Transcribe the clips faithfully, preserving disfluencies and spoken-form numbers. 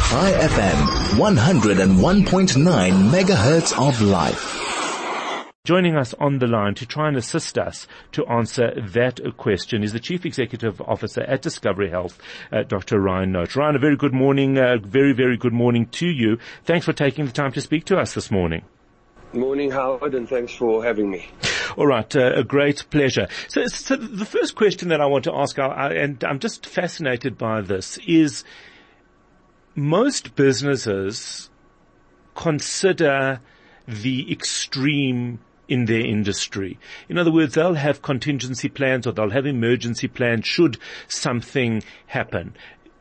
High F M, one oh one point nine megahertz of life. Joining us on the line to try and assist us to answer that question is the Chief Executive Officer at Discovery Health, uh, Doctor Ryan Note. Ryan, a very good morning, uh, very, very good morning to you. Thanks for taking the time to speak to us this morning. Morning, Howard, and thanks for having me. All right, uh, a great pleasure. So, so the first question that I want to ask, uh, and I'm just fascinated by this, is most businesses consider the extreme in their industry. In other words, they'll have contingency plans or they'll have emergency plans should something happen.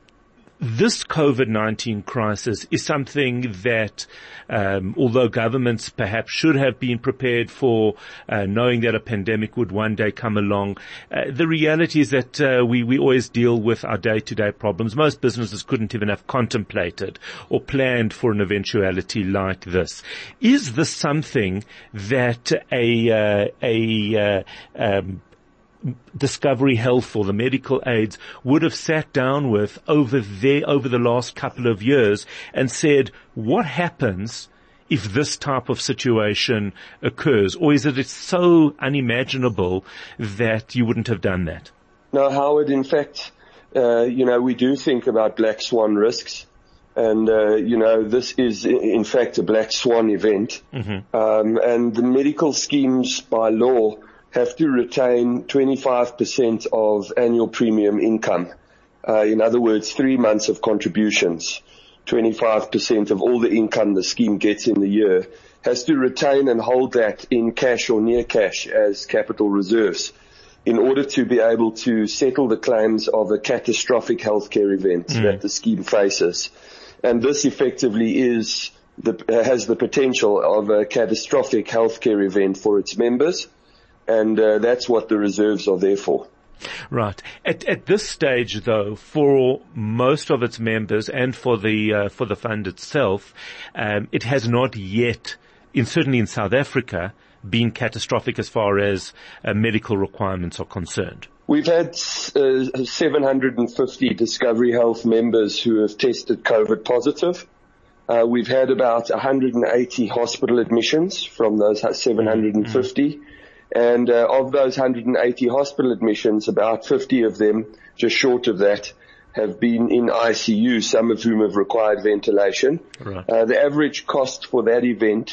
This COVID nineteen crisis is something that, um, although governments perhaps should have been prepared for, uh, knowing that a pandemic would one day come along, uh, the reality is that uh, we, we always deal with our day-to-day problems. Most businesses couldn't even have contemplated or planned for an eventuality like this. Is this something that a, uh, a, uh, um, Discovery Health or the medical aides would have sat down with over there over the last couple of years and said, what happens if this type of situation occurs? Or is it so unimaginable that you wouldn't have done that? No, Howard, in fact, uh, you know, we do think about black swan risks. And, uh, you know, this is, in fact, a black swan event. Mm-hmm. Um, and the medical schemes by law have to retain twenty-five percent of annual premium income. Uh, in other words, three months of contributions, twenty-five percent of all the income the scheme gets in the year, has to retain and hold that in cash or near cash as capital reserves in order to be able to settle the claims of a catastrophic healthcare event mm. that the scheme faces. And this effectively is the, has the potential of a catastrophic healthcare event for its members. And uh, that's what the reserves are there for. Right. At, at this stage, though, for most of its members and for the uh, for the fund itself, um, it has not yet, in certainly in South Africa, been catastrophic as far as uh, medical requirements are concerned. We've had uh, seven hundred fifty Discovery Health members who have tested COVID positive. Uh, we've had about one hundred eighty hospital admissions from those seven hundred fifty. Mm-hmm. And uh, of those one hundred eighty hospital admissions, about fifty of them, just short of that, have been in I C U, some of whom have required ventilation. Right. Uh, the average cost for that event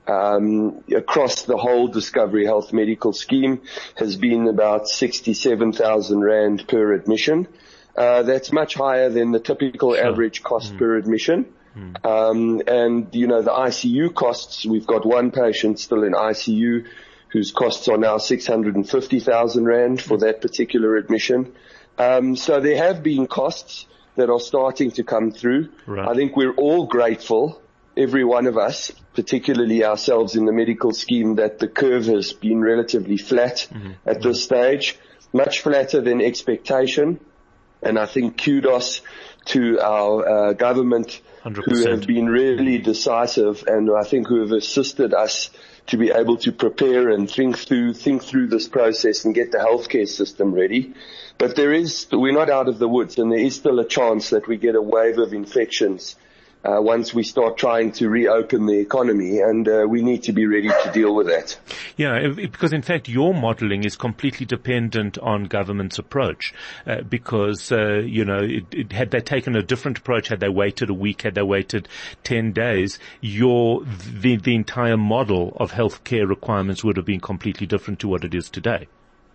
um, across the whole Discovery Health medical scheme has been about sixty-seven thousand rand per admission. Uh, that's much higher than the typical sure. average cost mm. per admission. Mm. Um, and, you know, the I C U costs, we've got one patient still in I C U whose costs are now six hundred fifty thousand rand for that particular admission. Um, so there have been costs that are starting to come through. Right. I think we're all grateful, every one of us, particularly ourselves in the medical scheme, that the curve has been relatively flat mm-hmm. at this stage, much flatter than expectation. And I think kudos to our uh, government one hundred percent. Who have been really decisive and I think who have assisted us to be able to prepare and think through, think through this process and get the healthcare system ready. But there is, we're not out of the woods, and there is still a chance that we get a wave of infections uh, once we start trying to reopen the economy, and uh, we need to be ready to deal with that. Yeah, because in fact your modelling is completely dependent on government's approach, uh, because, uh, you know, it, it, had they taken a different approach, had they waited a week, had they waited ten days, your, the, the entire model of healthcare requirements would have been completely different to what it is today.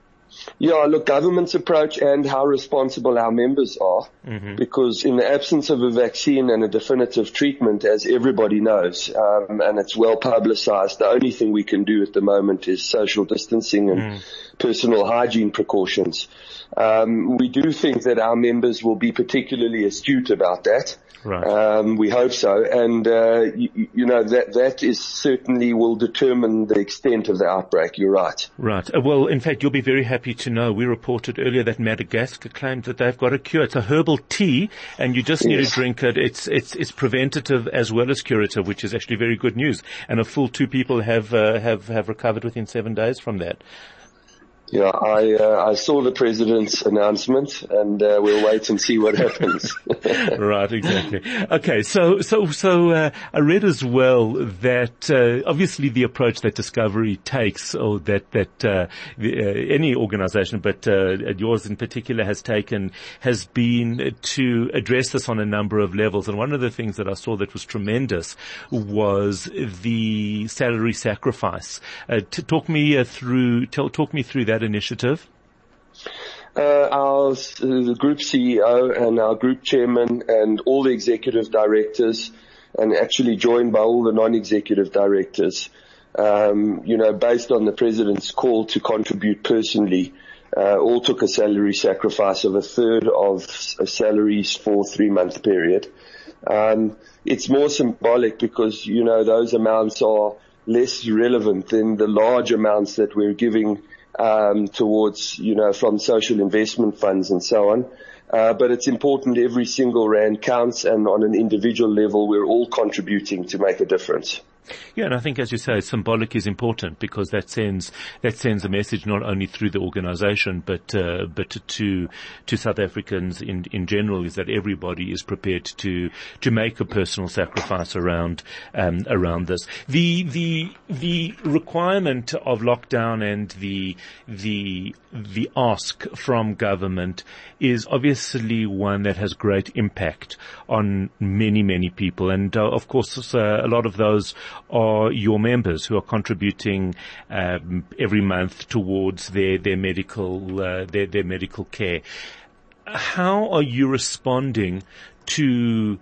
Yeah, look, government's approach and how responsible our members are, mm-hmm. because in the absence of a vaccine and a definitive treatment, as everybody knows, um, and it's well publicized, the only thing we can do at the moment is social distancing and mm. personal hygiene precautions. Um, we do think that our members will be particularly astute about that. Right. Um, we hope so. And, uh, you, you know, that, that is certainly will determine the extent of the outbreak. You're right. Right. Uh, well, in fact, you'll be very happy to know we reported earlier that Madagascar claimed that they've got a cure. It's a herbal tea and you just need yes. to drink it. It's, it's, it's preventative as well as curative, which is actually very good news. And a full two people have, uh, have, have recovered within seven days from that. Yeah, I uh, I saw the president's announcement, and uh, we'll wait and see what happens. Right, exactly. Okay, so so so uh, I read as well that uh, obviously the approach that Discovery takes, or that that uh, the, uh, any organisation, but uh, yours in particular, has taken, has been to address this on a number of levels. And one of the things that I saw that was tremendous was the salary sacrifice. Uh, to talk me uh, through, tell, talk me through that initiative. Uh, our uh, the group C E O and our group chairman and all the executive directors, and actually joined by all the non-executive directors, um, you know, based on the president's call to contribute personally, uh, all took a salary sacrifice of a third of uh, salaries for a three-month period. Um, it's more symbolic because, you know, those amounts are less relevant than the large amounts that we're giving um, towards, you know, from social investment funds and so on. Uh, but it's important every single rand counts, and on an individual level, we're all contributing to make a difference. Yeah, and I think, as you say, symbolic is important because that sends that sends a message not only through the organisation but uh, but to to South Africans in in general, is that everybody is prepared to to make a personal sacrifice around um, around this. The the the requirement of lockdown and the the the ask from government is obviously one that has great impact on many many people, and uh, of course uh, a lot of those are your members who are contributing um, every month towards their their medical uh, their their medical care. How are you responding to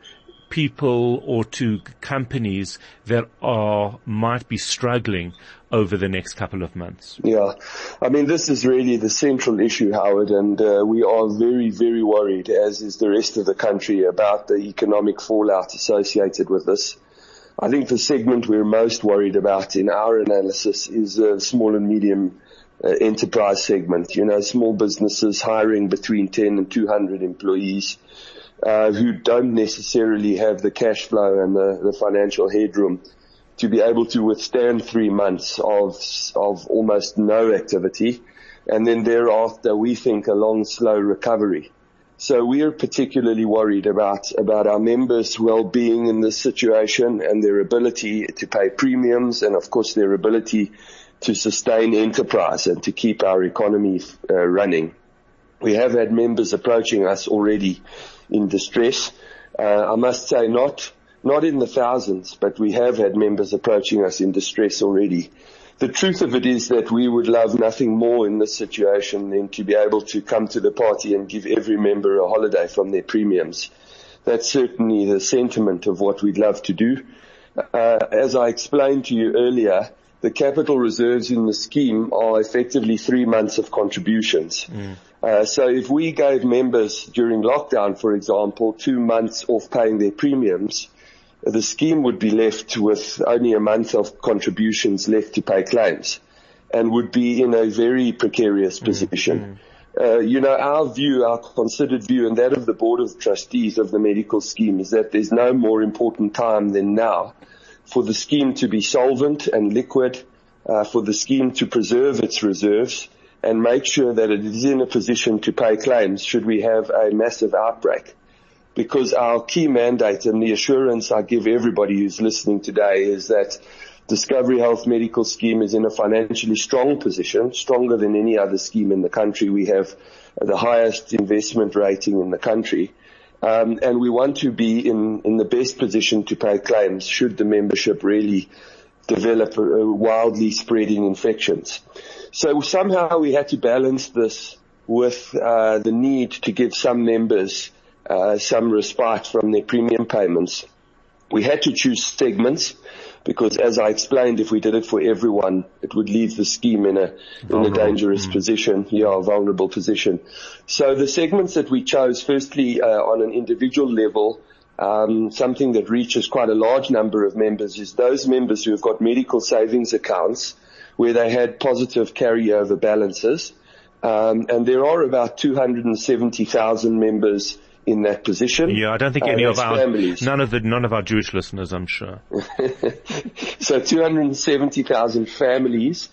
people or to companies that are might be struggling over the next couple of months? Yeah, I mean, this is really the central issue, Howard, and uh, we are very, very worried, as is the rest of the country, about the economic fallout associated with this. I think the segment we're most worried about in our analysis is the small and medium uh, enterprise segment. You know, small businesses hiring between ten and two hundred employees uh, who don't necessarily have the cash flow and the, the financial headroom to be able to withstand three months of of almost no activity, and then thereafter we think a long, slow recovery. So we are particularly worried about, about our members' well-being in this situation and their ability to pay premiums, and of course their ability to sustain enterprise and to keep our economy uh, running. We have had members approaching us already in distress. Uh, I must say not, not in the thousands, but we have had members approaching us in distress already. The truth of it is that we would love nothing more in this situation than to be able to come to the party and give every member a holiday from their premiums. That's certainly the sentiment of what we'd love to do. Uh, as I explained to you earlier, the capital reserves in the scheme are effectively three months of contributions. Mm. Uh, so if we gave members during lockdown, for example, two months off paying their premiums, the scheme would be left with only a month of contributions left to pay claims, and would be in a very precarious position. Mm-hmm. Uh, you know, our view, our considered view, and that of the Board of Trustees of the medical scheme, is that there's no more important time than now for the scheme to be solvent and liquid, uh, for the scheme to preserve its reserves and make sure that it is in a position to pay claims should we have a massive outbreak. Because our key mandate, and the assurance I give everybody who's listening today, is that Discovery Health Medical Scheme is in a financially strong position, stronger than any other scheme in the country. We have the highest investment rating in the country. Um, and we want to be in, in the best position to pay claims should the membership really develop a, a wildly spreading infections. So somehow we had to balance this with uh, the need to give some members Uh, some respite from their premium payments. We had to choose segments because, as I explained, if we did it for everyone, it would leave the scheme in a vulnerable. in a dangerous mm. position, yeah, a vulnerable position. So the segments that we chose, firstly, uh, on an individual level, um, something that reaches quite a large number of members, is those members who have got medical savings accounts where they had positive carryover balances, um, and there are about two hundred seventy thousand members in that position. Yeah, I don't think any uh, of our, families. none of the, none of our Jewish listeners, I'm sure. So two hundred seventy thousand families,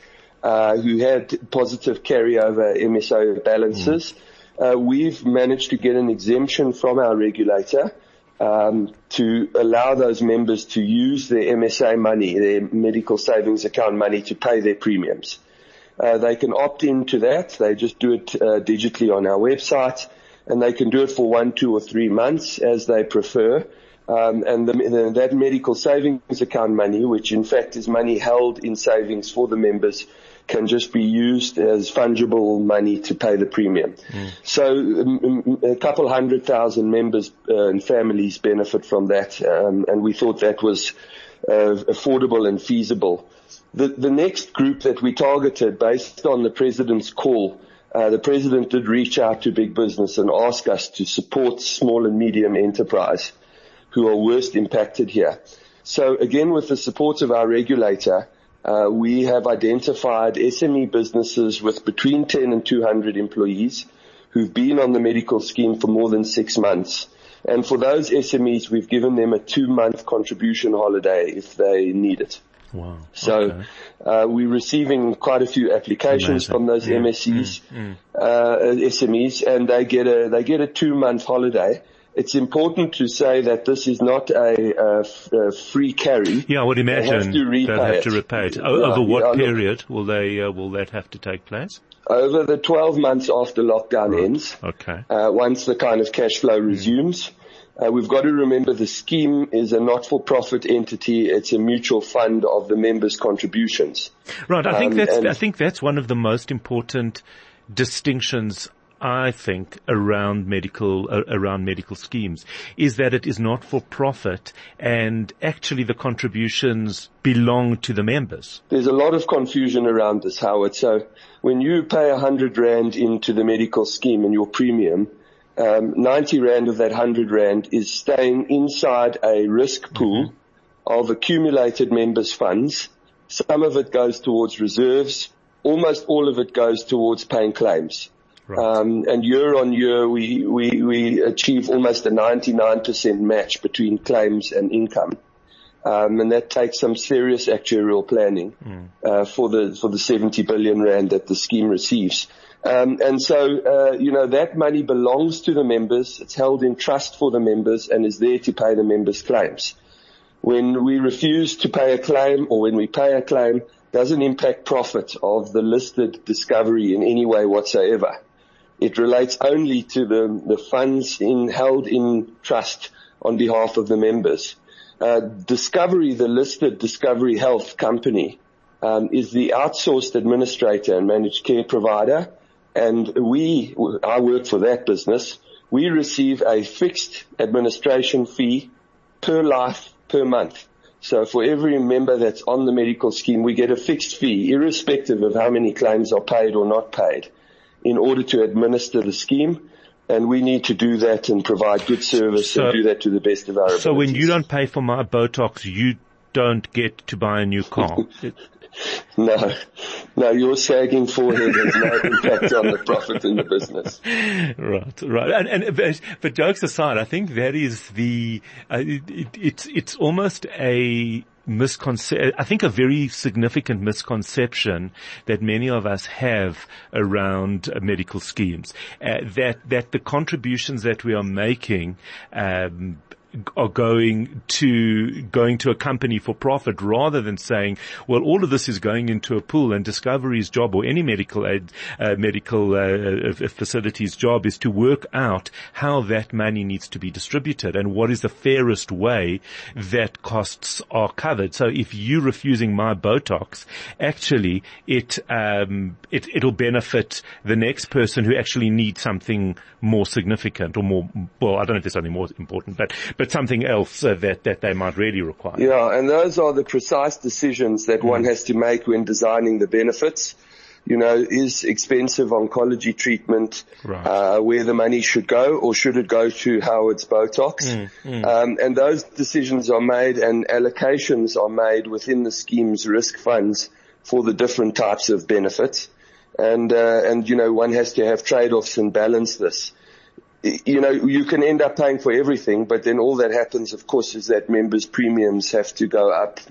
uh, who had positive carryover M S O balances. Mm. Uh, we've managed to get an exemption from our regulator um, to allow those members to use their M S A money, their medical savings account money, to pay their premiums. Uh, they can opt into that. They just do it uh, digitally on our website, and they can do it for one, two, or three months as they prefer. Um, and the, the, that medical savings account money, which in fact is money held in savings for the members, can just be used as fungible money to pay the premium. Mm. So um, a couple hundred thousand members uh, and families benefit from that, um, and we thought that was uh, affordable and feasible. The, the next group that we targeted, based on the President's call, uh, the President did reach out to big business and ask us to support small and medium enterprise who are worst impacted here. So again, with the support of our regulator, uh, we have identified S M E businesses with between ten and two hundred employees who've been on the medical scheme for more than six months. And for those S M Es, we've given them a two-month contribution holiday if they need it. Wow. So okay. uh, we're receiving quite a few applications Amazing. from those yeah. M S Es, mm, mm. Uh, S M Es, and they get a they get a two-month holiday. It's important to say that this is not a, a, f- a free carry. Yeah, I would imagine they have to repay they'll have it. to repay it. O- yeah, over what yeah, period will they uh, will that have to take place? Over the twelve months after lockdown right. ends. Okay. Uh, once the kind of cash flow resumes. Uh, we've got to remember the scheme is a not-for-profit entity. It's a mutual fund of the members' contributions. Right. I think um, that's I think that's one of the most important distinctions, I think, around medical uh, around medical schemes, is that it is not for profit, and actually the contributions belong to the members. There's a lot of confusion around this, Howard. So when you pay a hundred rand into the medical scheme and your premium, um, ninety rand of that hundred rand is staying inside a risk pool mm-hmm. of accumulated members' funds. Some of it goes towards reserves. Almost all of it goes towards paying claims. Right. Um, and year on year, we, we, we achieve almost a ninety-nine percent match between claims and income. Um, and that takes some serious actuarial planning, mm. uh, for the, for the seventy billion rand that the scheme receives. Um, and so, uh, you know, that money belongs to the members. It's held in trust for the members and is there to pay the members' claims. When we refuse to pay a claim, or when we pay a claim, doesn't impact profit of the listed Discovery in any way whatsoever. It relates only to the, the funds in, held in trust on behalf of the members. Uh, Discovery, the listed Discovery Health company, um, is the outsourced administrator and managed care provider. And we, I work for that business. We receive a fixed administration fee per life per month. So for every member that's on the medical scheme, we get a fixed fee, irrespective of how many claims are paid or not paid, in order to administer the scheme. And we need to do that and provide good service so, and do that to the best of our abilities. So when you don't pay for my Botox, you don't get to buy a new car? No, no, your sagging forehead has no impact on the profit in the business. Right, right. And, and but, but jokes aside, I think that is the, uh, it, it, it's, it's almost a misconception, I think a very significant misconception that many of us have around uh, medical schemes, uh, that, that the contributions that we are making, um, are going to going to a company for profit, rather than saying, well, all of this is going into a pool, and Discovery's job, or any medical aid, uh, medical uh, facility's job, is to work out how that money needs to be distributed and what is the fairest way that costs are covered. So if you're refusing my Botox, actually it um it it'll benefit the next person who actually needs something more significant, or more, well, I don't know if there's something more important, but but something else uh, that, that they might really require. Yeah, and those are the precise decisions that mm. one has to make when designing the benefits. You know, is expensive oncology treatment right. uh, where the money should go, or should it go to Howard's Botox? Mm, mm. Um, and those decisions are made, and allocations are made within the scheme's risk funds for the different types of benefits. And, uh, and, you know, one has to have trade-offs and balance this. You know, you can end up paying for everything, but then all that happens, of course, is that members' premiums have to go up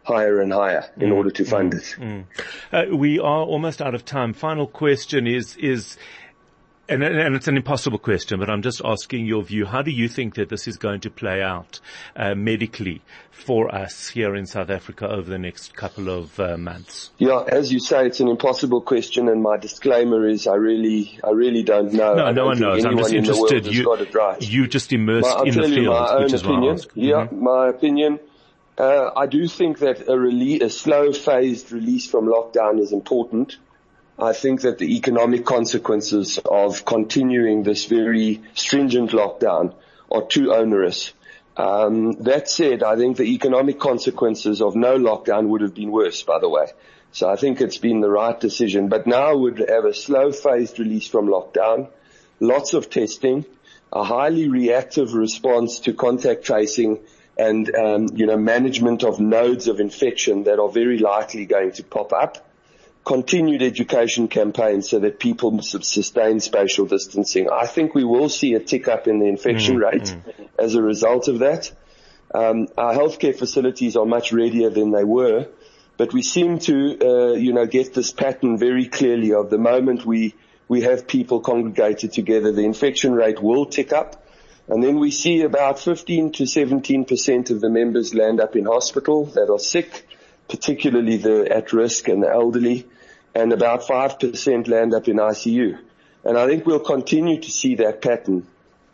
higher and higher in mm, order to fund mm, it. Mm. Uh, we are almost out of time. Final question is, is, and, and it's an impossible question, but I'm just asking your view. How do you think that this is going to play out uh, medically for us here in South Africa over the next couple of uh, months? Yeah, as you say, it's an impossible question, and my disclaimer is I really, I really don't know. No, I no don't one think knows. I'm just anyone in the world interested. has You, got it right. you just immersed My, I'll in the tell you field, my own which is opinion. why I ask. Yeah, Mm-hmm. my opinion. Uh, I do think that a, rele- a slow phased release from lockdown is important. I think that the economic consequences of continuing this very stringent lockdown are too onerous. Um, that said, I think the economic consequences of no lockdown would have been worse, by the way. So I think it's been the right decision. But now we'd have a slow phased release from lockdown, lots of testing, a highly reactive response to contact tracing, and, um, you know, management of nodes of infection that are very likely going to pop up. Continued education campaigns so that people sustain spatial distancing. I think we will see a tick up in the infection mm, rate mm. as a result of that. Um, our healthcare facilities are much readier than they were, but we seem to, uh, you know, get this pattern very clearly of the moment we, we have people congregated together, the infection rate will tick up. And then we see about fifteen to seventeen percent of the members land up in hospital that are sick, particularly the at risk and the elderly, and about five percent land up in I C U. And I think we'll continue to see that pattern,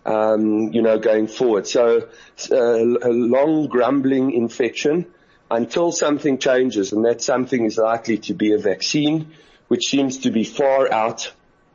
um, you know, going forward. So uh, a long grumbling infection until something changes, and that something is likely to be a vaccine, which seems to be far out,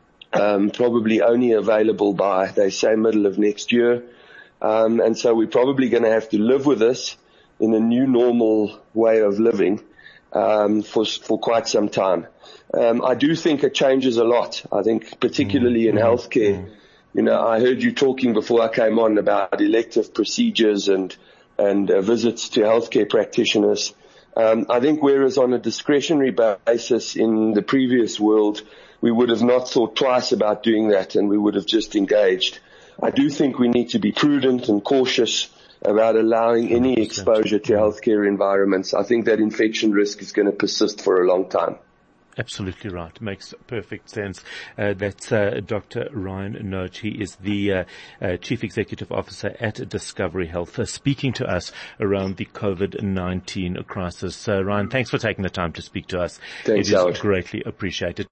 um, probably only available by, they say, middle of next year. Um, and so we're probably going to have to live with this in a new normal way of living um, for for quite some time. Um, I do think it changes a lot. I think particularly in healthcare, you know, I heard you talking before I came on about elective procedures and and uh, visits to healthcare practitioners. Um, I think whereas on a discretionary basis in the previous world, we would have not thought twice about doing that and we would have just engaged. I do think we need to be prudent and cautious about allowing any exposure to healthcare environments. I think that infection risk is going to persist for a long time. Absolutely right. Makes perfect sense. Uh, that's uh, Doctor Ryan Noach. He is the uh, uh, Chief Executive Officer at Discovery Health, uh, speaking to us around the COVID nineteen crisis. Uh, Ryan, thanks for taking the time to speak to us. Thanks, it is Howard. greatly appreciated.